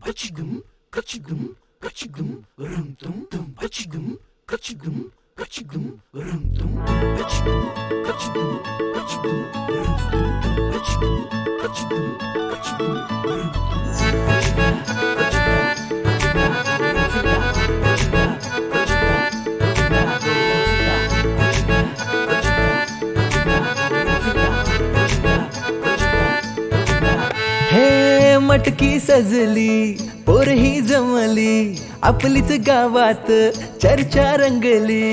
kachigum kachigum kachigum rum tum tum kachigum kachigum kachigum rum tum kachigum kachigum kachigum rum tum kachigum kachigum kachigum rum हे मटकी सजली पोरही जमली आपलीच गावात चर्चा रंगली.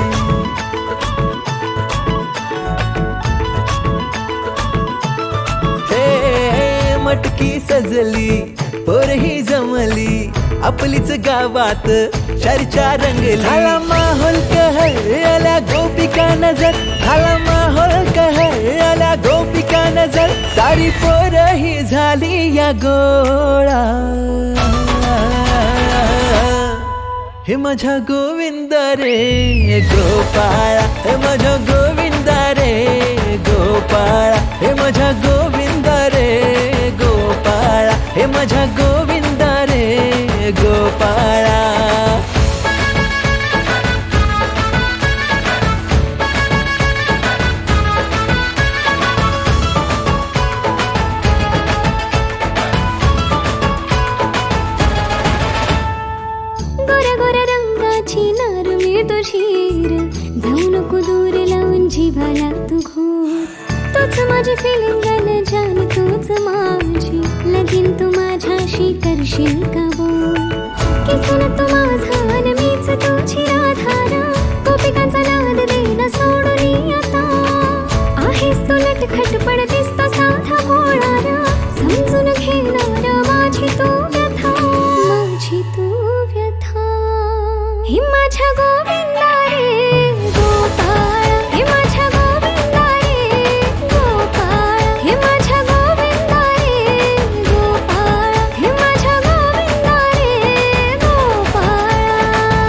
हे मटकी सजली पोरही जमली आपलीच गावात चर्चा रंगली. झाला माहोल कहला गोपिका नजर, झाला माहोल कहला गोपिका नजर, सारी पोरही झाली या गोळा. हे माझ्या गोविंद रे गोपाळा, हे माझ्या गोविंद रे गोपाळा, हे माझ्या गोविंद रे गोपाळा, हे माझ्या गोविंद रे गोपाळा. गोऱ्या गोऱ्या रंगाची नार मी तुझीर, जाऊ नको दूर लावून जिभाला तू घोर. तूच माझी फिलिंग न जान, तूच माझी लगीन, तू माझ्याशी करशील का बोल. किसन तू माझा न मीच तुझी राधारा, गोपिकांचा नाद देना सोडून आता. आहेस तू लटखट पण दिसतो साधा भोळारा, समजून घेणारा माझी तू व्यथा, माझी तू व्यथा. हे माझ्या गोविंदा रे गोपाळा, हे माझ्या गोविंदा रे गोपाळा, हे माझ्या गोविंदा रे गोपाळा, हे माझ्या गोविंदा रे गोपाळा.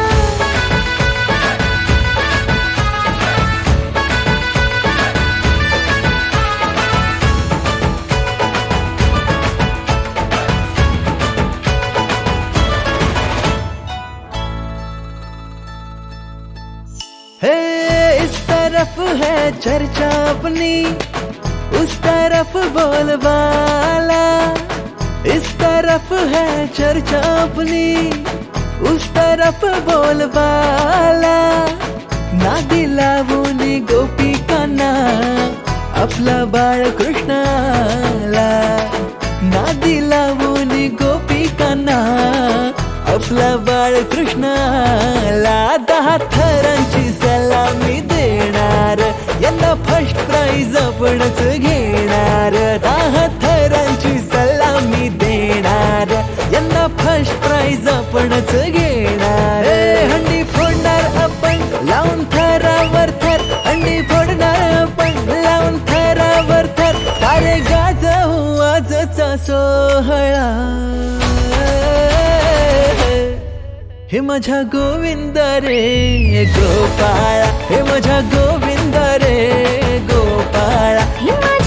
हे इस तरफ है चर्चा अपनी, उस तरफ बोलबाला. इस तरफ है चर्चा अपनी, उस तरफ बोलबाला. नादी लावून गोपिकांना आपला बाळ कृष्णाला, नादी लावून गोपिकांना आपला बाळ कृष्णाला. 10 थरांची सलामी देणार, यंदा फर्स्ट प्राइज आपणच घेणार. 10 थरांची सलामी देणार, यंदा फर्स्ट प्राइज आपणच घेणार. हंडी फोडणार आपण लावून थरावर थर, हंडी फोडणार आपण लावून थरावर थर. सारे गाजवू आजचा सोहळा. हे माझ्या गोविंद रे गोपाळा, हे माझ्या गोविंद रे गोपाळा.